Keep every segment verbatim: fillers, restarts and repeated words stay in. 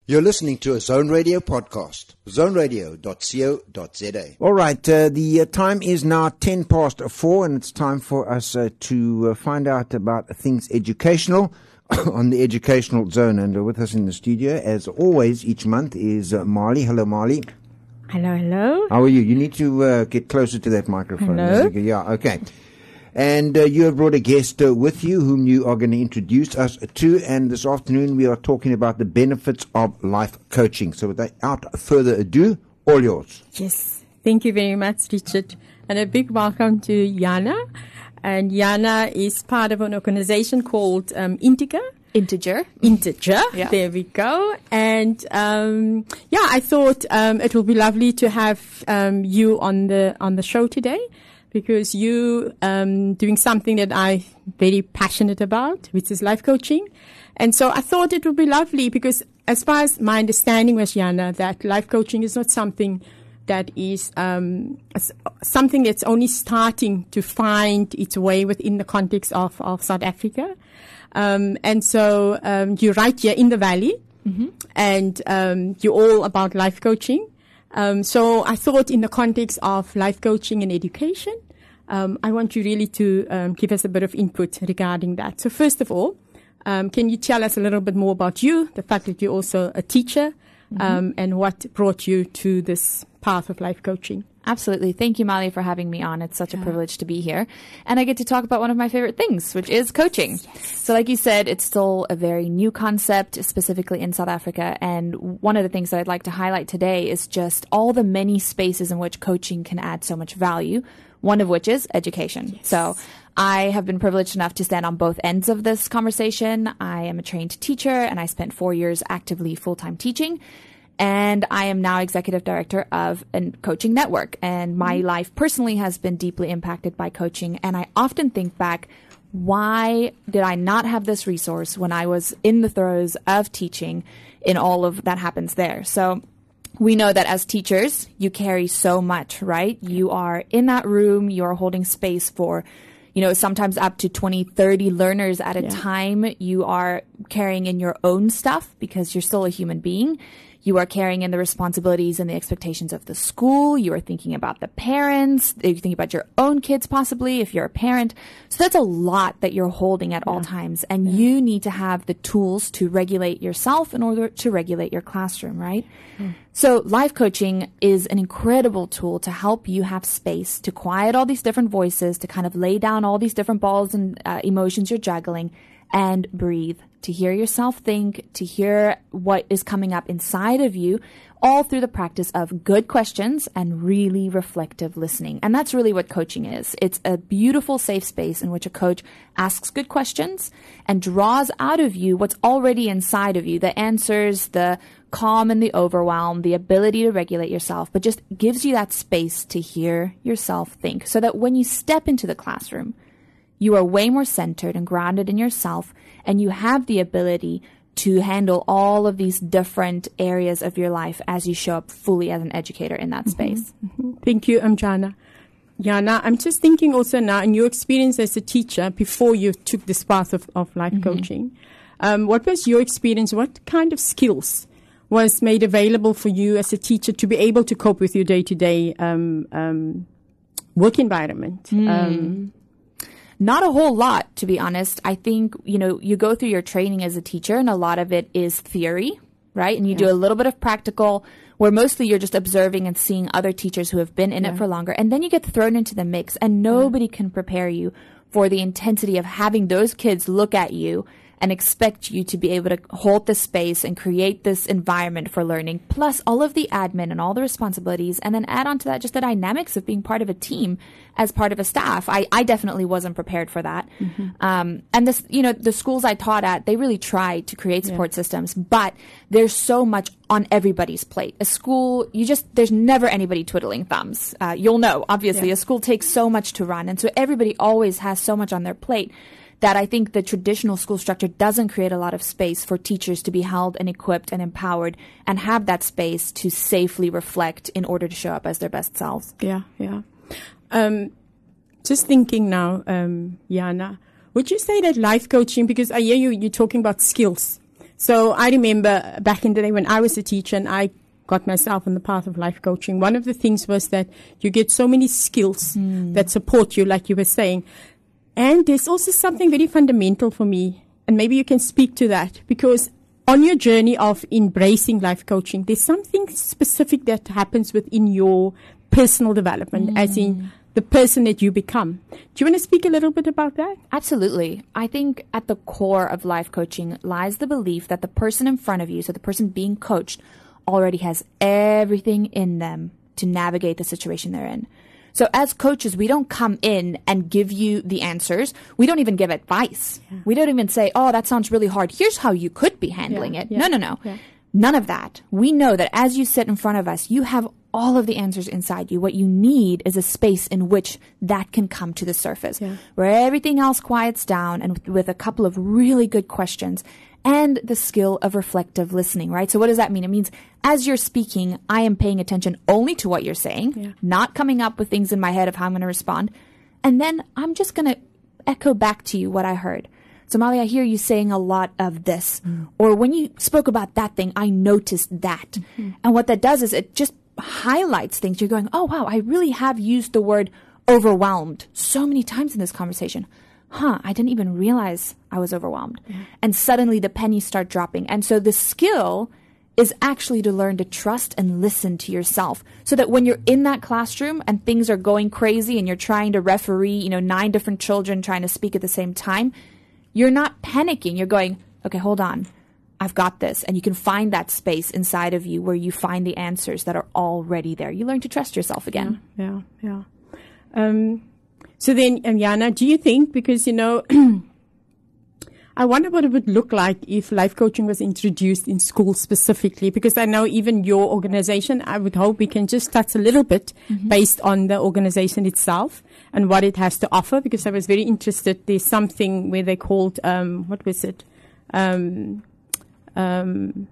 You're listening to a Zone Radio podcast, zone radio dot co dot za. All right, uh, the uh, time is now ten past four, and it's time for us uh, to uh, find out about things educational on the Educational Zone. And uh, with us in the studio, as always, each month is uh, Marley. Hello, Marley. Hello, hello. How are you? You need to uh, get closer to that microphone. Hello. Yeah, okay. And uh, you have brought a guest uh, with you whom you are going to introduce us to. And this afternoon we are talking about the benefits of life coaching. So without further ado, all yours. Yes. Thank you very much, Richard. And a big welcome to Yana. And Yana is part of an organization called um, Integer. Integer. Integer. Yeah. There we go. And um, yeah, I thought um, it will be lovely to have um, you on the on the show today, because you um doing something that I'm very passionate about, which is life coaching. And so I thought it would be lovely, because as far as my understanding was, Yana, that life coaching is not something that is um something that's only starting to find its way within the context of, of South Africa. Um, and so um, you're right here in the Valley, mm-hmm. and um, you're all about life coaching. Um, so I thought in the context of life coaching and education, um, I want you really to um, give us a bit of input regarding that. So first of all, um, can you tell us a little bit more about you, the fact that you're also a teacher, mm-hmm. um, and what brought you to this path of life coaching? Absolutely. Thank you, Molly, for having me on. It's such yeah. a privilege to be here. And I get to talk about one of my favorite things, which is coaching. Yes. So like you said, it's still a very new concept, specifically in South Africa. And one of the things that I'd like to highlight today is just all the many spaces in which coaching can add so much value, one of which is education. Yes. So I have been privileged enough to stand on both ends of this conversation. I am a trained teacher, and I spent four years actively full-time teaching. And I am now executive director of a coaching network. And my mm-hmm. life personally has been deeply impacted by coaching. And I often think back, why did I not have this resource when I was in the throes of teaching in all of that happens there? So we know that as teachers, you carry so much, right? You are in that room, you are holding space for, you know, sometimes up to twenty, thirty learners at a yeah. time. You are carrying in your own stuff because you're still a human being. You are carrying in the responsibilities and the expectations of the school. You are thinking about the parents. You think about your own kids, possibly, if you're a parent. So that's a lot that you're holding at yeah. all times. And yeah. you need to have the tools to regulate yourself in order to regulate your classroom, right? Mm. So life coaching is an incredible tool to help you have space to quiet all these different voices, to kind of lay down all these different balls and uh, emotions you're juggling, and breathe, to hear yourself think, to hear what is coming up inside of you, all through the practice of good questions and really reflective listening. And that's really what coaching is. It's a beautiful, safe space in which a coach asks good questions and draws out of you what's already inside of you, the answers, the calm and the overwhelm, the ability to regulate yourself, but just gives you that space to hear yourself think, so that when you step into the classroom, you are way more centered and grounded in yourself, and you have the ability to handle all of these different areas of your life as you show up fully as an educator in that mm-hmm. space. Mm-hmm. Thank you, um, Jana. Jana, I'm just thinking also now, in your experience as a teacher before you took this path of, of life mm-hmm. coaching, um, what was your experience? What kind of skills was made available for you as a teacher to be able to cope with your day-to-day um, um, work environment? Mm. Um, Not a whole lot, to be honest. I think, you know, you go through your training as a teacher, and a lot of it is theory, right? And you yeah. do a little bit of practical, where mostly you're just observing and seeing other teachers who have been in yeah. it for longer. And then you get thrown into the mix, and nobody yeah. can prepare you for the intensity of having those kids look at you and expect you to be able to hold the space and create this environment for learning, plus all of the admin and all the responsibilities, and then add on to that just the dynamics of being part of a team as part of a staff. I, I definitely wasn't prepared for that. Mm-hmm. Um, and this, you know, the schools I taught at, they really tried to create support yeah. systems, but there's so much on everybody's plate. A school, you just, there's never anybody twiddling thumbs. Uh, you'll know, obviously, yeah. a school takes so much to run, and so everybody always has so much on their plate that I think the traditional school structure doesn't create a lot of space for teachers to be held and equipped and empowered and have that space to safely reflect in order to show up as their best selves. Yeah, yeah. Um, just thinking now, um, Jana, would you say that life coaching, because I hear you, you're talking about skills. So I remember back in the day when I was a teacher and I got myself on the path of life coaching, one of the things was that you get so many skills mm. that support you, like you were saying. And there's also something very fundamental for me, and maybe you can speak to that, because on your journey of embracing life coaching, there's something specific that happens within your personal development, mm. as in the person that you become. Do you want to speak a little bit about that? Absolutely. I think at the core of life coaching lies the belief that the person in front of you, so the person being coached, already has everything in them to navigate the situation they're in. So as coaches, we don't come in and give you the answers. We don't even give advice. Yeah. We don't even say, oh, that sounds really hard. Here's how you could be handling yeah. it. Yeah. No, no, no. Yeah. None of that. We know that as you sit in front of us, you have all of the answers inside you. What you need is a space in which that can come to the surface, yeah. where everything else quiets down, and with, with a couple of really good questions and the skill of reflective listening, right? So what does that mean? It means as you're speaking, I am paying attention only to what you're saying, yeah. not coming up with things in my head of how I'm going to respond. And then I'm just going to echo back to you what I heard. So Molly, I hear you saying a lot of this. Mm. Or when you spoke about that thing, I noticed that. Mm-hmm. And what that does is it just highlights things. You're going, oh, wow, I really have used the word overwhelmed so many times in this conversation. Huh, I didn't even realize I was overwhelmed. Yeah. And suddenly the pennies start dropping. And so the skill is actually to learn to trust and listen to yourself, so that when you're in that classroom and things are going crazy and you're trying to referee, you know, nine different children trying to speak at the same time, you're not panicking. You're going, okay, hold on. I've got this. And you can find that space inside of you where you find the answers that are already there. You learn to trust yourself again. Yeah, yeah, yeah. Um, so then, um, Jana, do you think, because, you know, I wonder what it would look like if life coaching was introduced in schools specifically, because I know even your organization, I would hope we can just touch a little bit mm-hmm. based on the organization itself and what it has to offer, because I was very interested. There's something where they called, um, what was it? Um, um,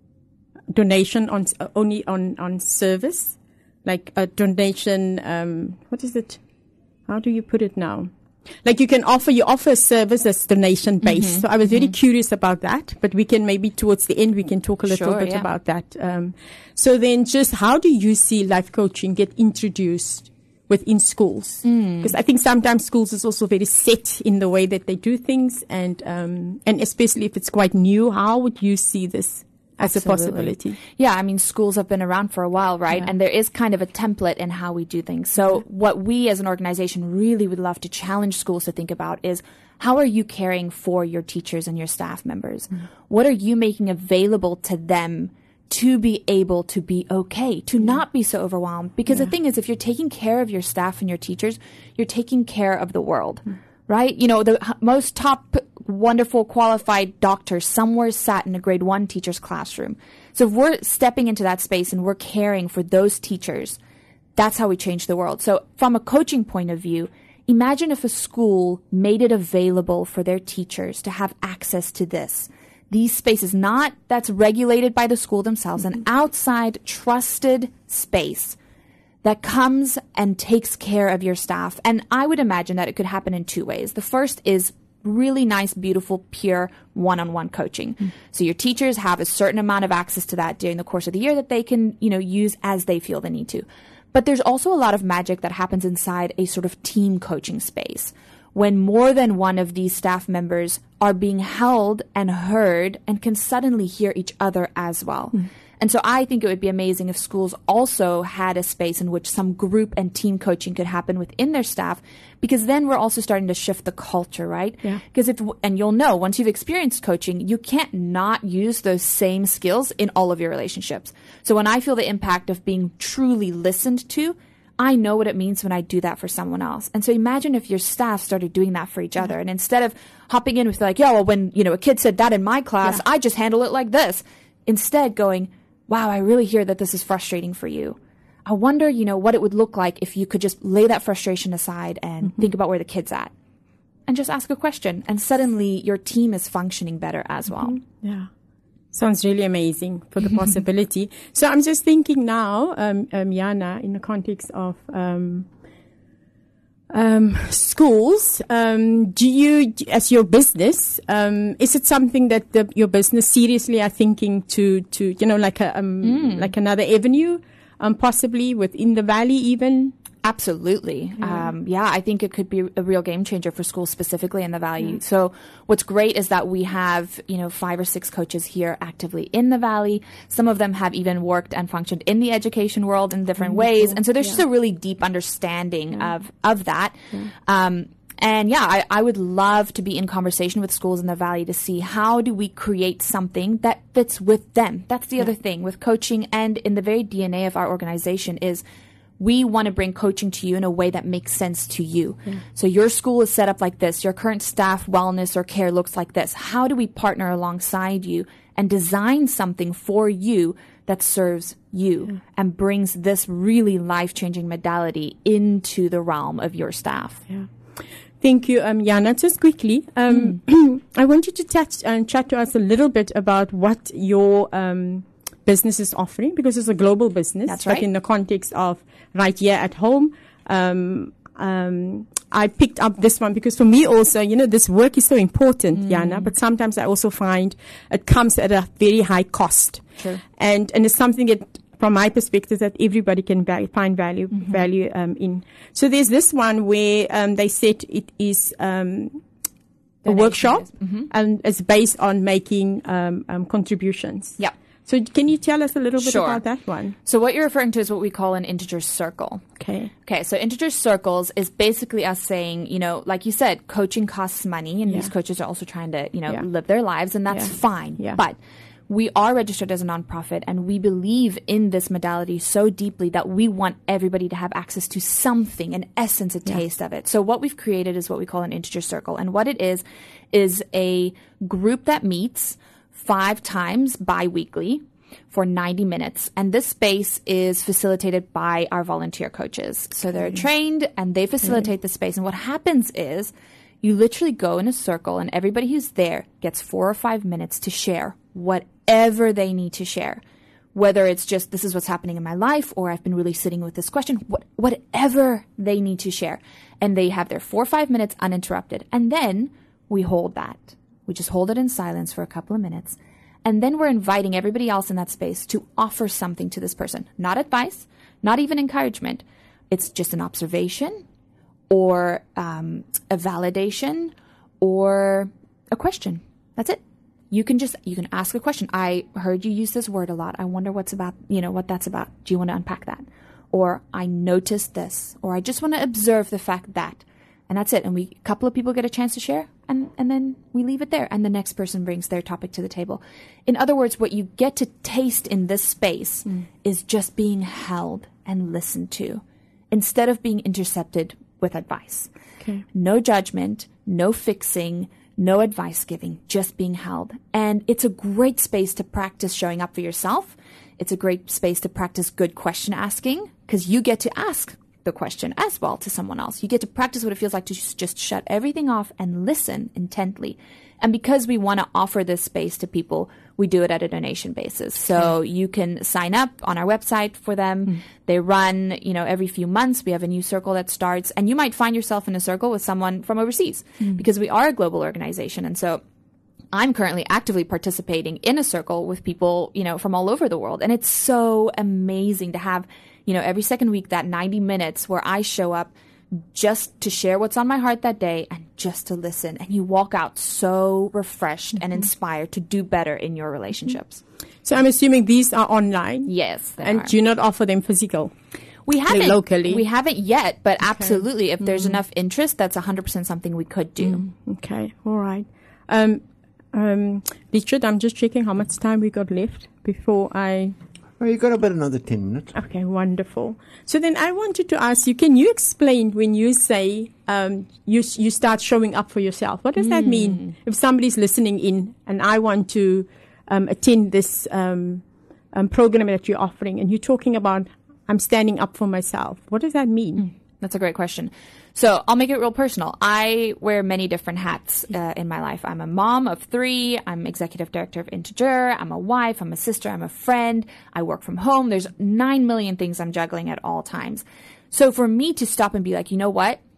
donation on, uh, only on, on service, like a donation, um, what is it? How do you put it now? Like you can offer, you offer a service that's donation based. Mm-hmm. So I was very mm-hmm. curious about that, but we can maybe towards the end, we can talk a little sure, bit yeah. about that. Um, so then just how do you see life coaching get introduced within schools? Because mm. I think sometimes schools is also very set in the way that they do things. And, um, and especially if it's quite new, how would you see this as Absolutely. a possibility? Yeah, I mean, schools have been around for a while, right? Yeah. And there is kind of a template in how we do things. So yeah. what we as an organization really would love to challenge schools to think about is, how are you caring for your teachers and your staff members? Mm. What are you making available to them to be able to be okay, to yeah. not be so overwhelmed? Because yeah. the thing is, if you're taking care of your staff and your teachers, you're taking care of the world. Mm. Right? You know, the h- most top wonderful qualified doctor somewhere sat in a grade one teacher's classroom. So if we're stepping into that space and we're caring for those teachers, that's how we change the world. So from a coaching point of view, imagine if a school made it available for their teachers to have access to this. These spaces, not that's regulated by the school themselves, mm-hmm. an outside trusted space that comes and takes care of your staff. And I would imagine that it could happen in two ways. The first is really nice, beautiful, pure one-on-one coaching. Mm. So your teachers have a certain amount of access to that during the course of the year that they can, you know, use as they feel the need to. But there's also a lot of magic that happens inside a sort of team coaching space, when more than one of these staff members are being held and heard and can suddenly hear each other as well. Mm. And so I think it would be amazing if schools also had a space in which some group and team coaching could happen within their staff, because then we're also starting to shift the culture, right? Yeah. Because if, and you'll know, once you've experienced coaching, you can't not use those same skills in all of your relationships. So when I feel the impact of being truly listened to, I know what it means when I do that for someone else. And so imagine if your staff started doing that for each other. And instead of hopping in with like, yeah, well, when, you know, a kid said that in my class, yeah. I just handle it like this. Instead going, wow, I really hear that this is frustrating for you. I wonder, you know, what it would look like if you could just lay that frustration aside and mm-hmm. think about where the kid's at and just ask a question. And suddenly your team is functioning better as well. Mm-hmm. Yeah. Sounds really amazing for the possibility. So I'm just thinking now, um, um, Jana, in the context of, um, Um, schools, um, do you, as your business, um, is it something that the, your business seriously are thinking to, to, you know, like a, um, mm. like another avenue, um, possibly within the valley even? Absolutely. Yeah. Um, yeah, I think it could be a real game changer for schools specifically in the Valley. Yeah. So what's great is that we have, you know, five or six coaches here actively in the Valley. Some of them have even worked and functioned in the education world in different Wonderful. ways. And so there's yeah. just a really deep understanding yeah. of, of that. Yeah. Um, And yeah, I, I would love to be in conversation with schools in the Valley to see how do we create something that fits with them. That's the yeah. other thing with coaching, and in the very D N A of our organization is we want to bring coaching to you in a way that makes sense to you. Yeah. So your school is set up like this. Your current staff wellness or care looks like this. How do we partner alongside you and design something for you that serves you yeah. and brings this really life-changing modality into the realm of your staff? Yeah. Thank you, um, Jana. Just quickly, um, mm. I want you to touch and chat to us a little bit about what your um, business is offering, because it's a global business. That's right. But in the context of right here at home, um, um, I picked up this one because for me also, you know, this work is so important, mm. Jana, but sometimes I also find it comes at a very high cost. Sure. And, and it's something that, from my perspective, that everybody can va- find value mm-hmm. value um, in. So there's this one where um, they said it is um, a workshop mm-hmm. and it's based on making um, um, contributions. Yeah. So can you tell us a little bit sure. about that one? So what you're referring to is what we call an integer circle. Okay. Okay, so integer circles is basically us saying, you know, like you said, coaching costs money, and yeah. these coaches are also trying to, you know, yeah. live their lives, and that's yeah. fine. Yeah. But we are registered as a nonprofit, and we believe in this modality so deeply that we want everybody to have access to something, an essence, a yeah. taste of it. So what we've created is what we call an integer circle. And what it is, is a group that meets five times bi-weekly for ninety minutes. And this space is facilitated by our volunteer coaches. So they're mm. trained and they facilitate mm. the space. And what happens is you literally go in a circle and everybody who's there gets four or five minutes to share whatever they need to share. Whether it's just, this is what's happening in my life, or I've been really sitting with this question, what, whatever they need to share. And they have their four or five minutes uninterrupted. And then we hold that. We just hold it in silence for a couple of minutes. And then we're inviting everybody else in that space to offer something to this person. Not advice, not even encouragement. It's just an observation or um, a validation or a question. That's it. You can just, you can ask a question. I heard you use this word a lot. I wonder what's about, you know, what that's about. Do you want to unpack that? Or I noticed this, or I just want to observe the fact that. And that's it. And we, a couple of people get a chance to share, and, and then we leave it there. And the next person brings their topic to the table. In other words, what you get to taste in this space mm. is just being held and listened to instead of being intercepted with advice. Okay. No judgment, no fixing, no advice giving, just being held. And it's a great space to practice showing up for yourself. It's a great space to practice good question asking, because you get to ask the question as well to someone else. You get to practice what it feels like to just, just shut everything off and listen intently. And because we want to offer this space to people, we do it at a donation basis. So you can sign up on our website for them. Mm. They run, you know, every few months. We have a new circle that starts, and you might find yourself in a circle with someone from overseas mm. because we are a global organization. And so I'm currently actively participating in a circle with people, you know, from all over the world. And it's so amazing to have, you know, every second week, that ninety minutes where I show up just to share what's on my heart that day and just to listen. And you walk out so refreshed mm-hmm. and inspired to do better in your relationships. So I'm assuming these are online? Yes. And are. do you not offer them physical? We haven't like locally. We haven't yet, but okay. absolutely. If mm-hmm. there's enough interest, that's one hundred percent something we could do. Mm, okay. All right. Um, um, Richard, I'm just checking how much time we got left before I... Oh, you got about another ten minutes. Okay, wonderful. So then I wanted to ask you, can you explain when you say um, you you start showing up for yourself? What does mm. that mean? If somebody's listening in and I want to um, attend this um, um, program that you're offering, and you're talking about I'm standing up for myself, what does that mean? Mm. That's a great question. So I'll make it real personal. I wear many different hats uh, in my life. I'm a mom of three. I'm executive director of Integer. I'm a wife. I'm a sister. I'm a friend. I work from home. There's nine million things I'm juggling at all times. So for me to stop and be like, you know what?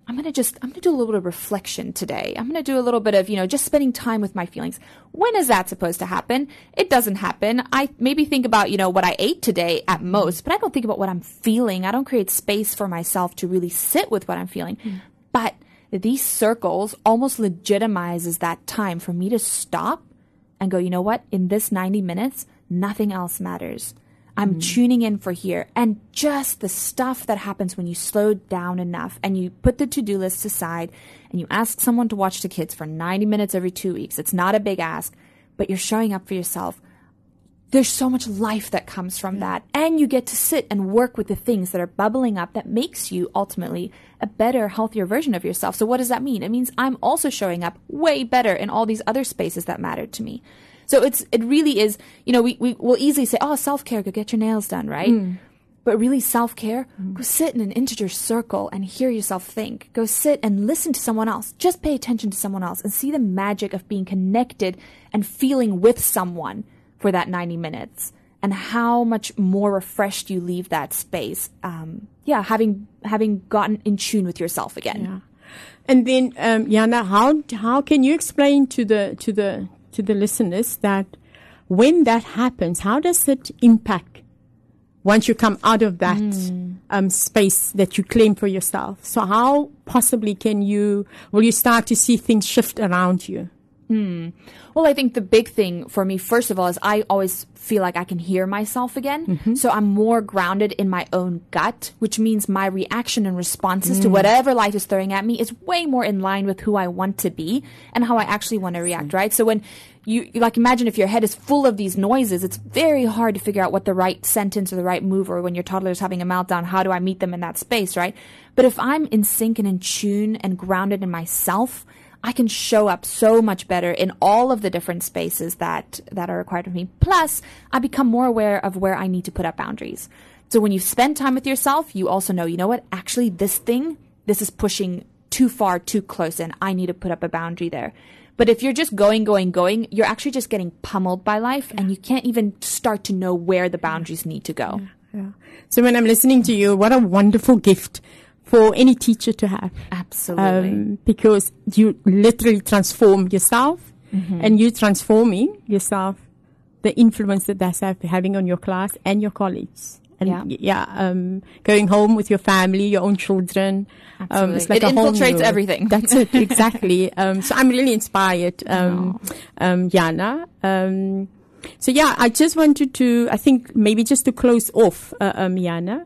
I'm going to just, I'm going to do a little bit of reflection today. I'm going to do a little bit of, you know, just spending time with my feelings. When is that supposed to happen? It doesn't happen. I maybe think about, you know, what I ate today at most, but I don't think about what I'm feeling. I don't create space for myself to really sit with what I'm feeling. Mm. But these circles almost legitimizes that time for me to stop and go, you know what? In this ninety minutes, nothing else matters. I'm mm. tuning in for here. And just the stuff that happens when you slow down enough and you put the to-do list aside and you ask someone to watch the kids for ninety minutes every two weeks. It's not a big ask, but you're showing up for yourself. There's so much life that comes from yeah. that. And you get to sit and work with the things that are bubbling up that makes you ultimately a better, healthier version of yourself. So what does that mean? It means I'm also showing up way better in all these other spaces that matter to me. So it's it really is, you know, we, we will easily say, oh, self-care, go get your nails done, right? Mm. But really self-care, mm. go sit in an integer circle and hear yourself think. Go sit and listen to someone else. Just pay attention to someone else and see the magic of being connected and feeling with someone for that ninety minutes and how much more refreshed you leave that space. Um, yeah, having having gotten in tune with yourself again. Yeah. And then, um, Jana, how how can you explain to the to the to the listeners that when that happens, how does it impact once you come out of that mm. um, space that you claim for yourself? So how possibly can you, will you start to see things shift around you? Hmm. Well, I think the big thing for me, first of all, is I always feel like I can hear myself again. Mm-hmm. So I'm more grounded in my own gut, which means my reaction and responses mm. to whatever life is throwing at me is way more in line with who I want to be and how I actually want to react, right? So when you, like, imagine if your head is full of these noises, it's very hard to figure out what the right sentence or the right move, or when your toddler is having a meltdown, how do I meet them in that space, right? But if I'm in sync and in tune and grounded in myself, I can show up so much better in all of the different spaces that, that are required of me. Plus, I become more aware of where I need to put up boundaries. So when you spend time with yourself, you also know, you know what, actually this thing, this is pushing too far, too close, and I need to put up a boundary there. But if you're just going, going, going, you're actually just getting pummeled by life, yeah. and you can't even start to know where the boundaries need to go. Yeah, yeah. So when I'm listening to you, what a wonderful gift for any teacher to have. Absolutely. Um, because you literally transform yourself, mm-hmm. and you transforming yourself, the influence that that's have, having on your class and your colleagues. And yeah, yeah um, going home with your family, your own children. Um, it's like it a infiltrates whole everything. That's it, exactly. um, so I'm really inspired, um, um, Jana. Um, so yeah, I just wanted to, I think maybe just to close off, uh, um, Jana,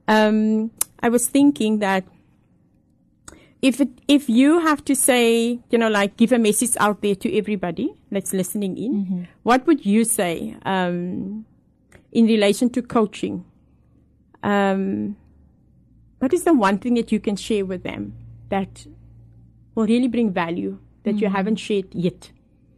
um, I was thinking that if it, if you have to say, you know, like give a message out there to everybody that's listening in, mm-hmm. what would you say um, in relation to coaching? Um, what is the one thing that you can share with them that will really bring value that mm-hmm. you haven't shared yet?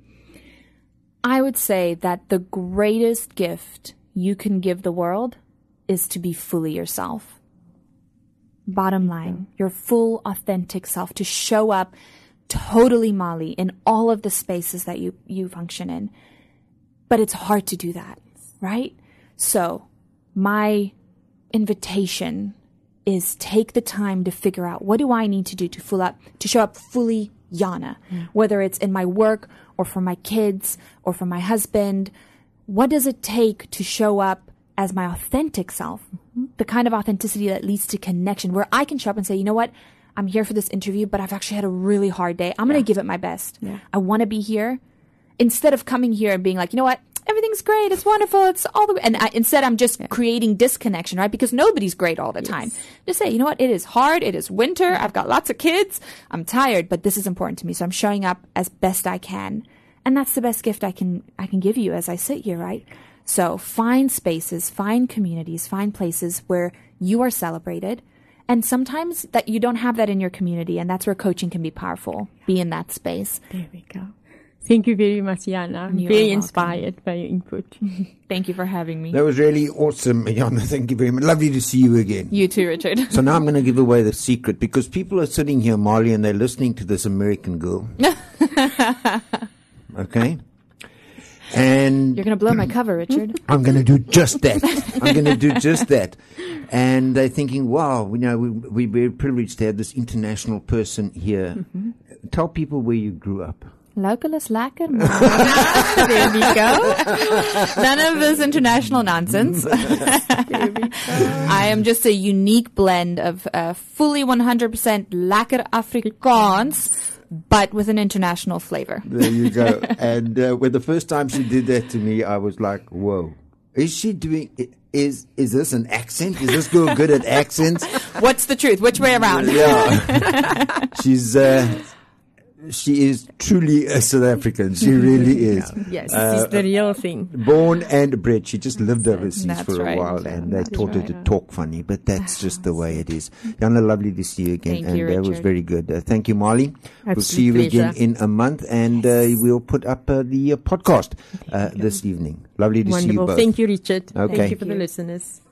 I would say that the greatest gift you can give the world is to be fully yourself. Bottom line, yeah. your full, authentic self, to show up totally Mali in all of the spaces that you, you function in. But it's hard to do that, right? So my invitation is take the time to figure out, what do I need to do to full up, to show up fully Jana, yeah. whether it's in my work or for my kids or for my husband. What does it take to show up as my authentic self, mm-hmm. the kind of authenticity that leads to connection, where I can show up and say, you know what, I'm here for this interview, but I've actually had a really hard day. I'm yeah. going to give it my best. Yeah. I want to be here. Instead of coming here and being like, you know what, everything's great, it's wonderful, it's all the way. And I, instead I'm just yeah. creating disconnection, right? Because nobody's great all the yes. time. Just say, you know what, it is hard, it is winter, I've got lots of kids, I'm tired, but this is important to me. So I'm showing up as best I can. And that's the best gift I can, I can give you as I sit here, right? So find spaces, find communities, find places where you are celebrated. And sometimes that you don't have that in your community, and that's where coaching can be powerful. Be in that space. There we go. Thank you very much, Jana. I'm you very inspired by your input. Thank you for having me. That was really awesome, Jana. Thank you very much. Lovely to see you again. You too, Richard. So now I'm going to give away the secret, because people are sitting here, Mali, and they're listening to this American girl. Okay? And You're going to blow my cover, Richard. I'm going to do just that. I'm going to do just that. And they're thinking, wow, you know, we, we, we're privileged to have this international person here. Mm-hmm. Tell people where you grew up. Localist lacquer. There we go. None of this international nonsense. I am just a unique blend of uh, fully one hundred percent lekker Afrikaans, but with an international flavor. There you go. And uh, when the first time she did that to me, I was like, whoa. Is she doing... Is is this an accent? Is this girl good at accents? What's the truth? Which way around? Yeah. She's... Uh, She is truly a South African. She really is. Yes, uh, it's the real thing. Born and bred. She just lived overseas that's for a right. while, and they That's taught her right. to talk funny. But that's just the way it is. Jana, lovely to see you again, Thank and you, that was Richard. very good. Uh, thank you, Marley. We'll Absolute see you pleasure. again in a month, and uh, we'll put up uh, the uh, podcast uh, this evening. Lovely to see you Wonderful. both. Thank you, Richard. Okay. Thank you for Thank the you. listeners.